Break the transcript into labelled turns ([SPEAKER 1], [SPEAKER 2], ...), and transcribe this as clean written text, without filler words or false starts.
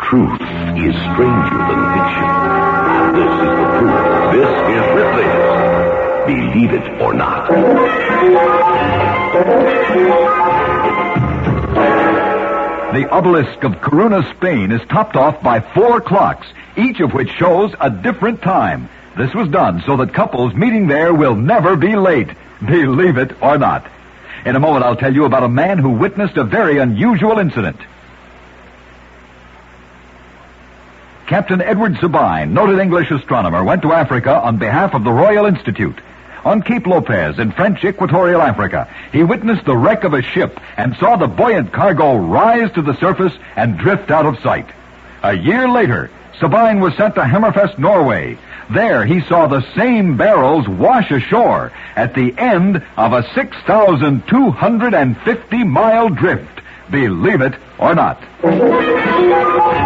[SPEAKER 1] Truth is stranger than fiction. This is the proof. This is Ripley's Believe It or Not.
[SPEAKER 2] The obelisk of Corunna, Spain is topped off by 4 clocks, each of which shows a different time. This was done so that couples meeting there will never be late. Believe it or not. In a moment, I'll tell you about a man who witnessed a very unusual incident. Captain Edward Sabine, noted English astronomer, went to Africa on behalf of the Royal Institute. On Cape Lopez in French Equatorial Africa, he witnessed the wreck of a ship and saw the buoyant cargo rise to the surface and drift out of sight. A year later, Sabine was sent to Hammerfest, Norway. There he saw the same barrels wash ashore at the end of a 6,250-mile drift. Believe it or not.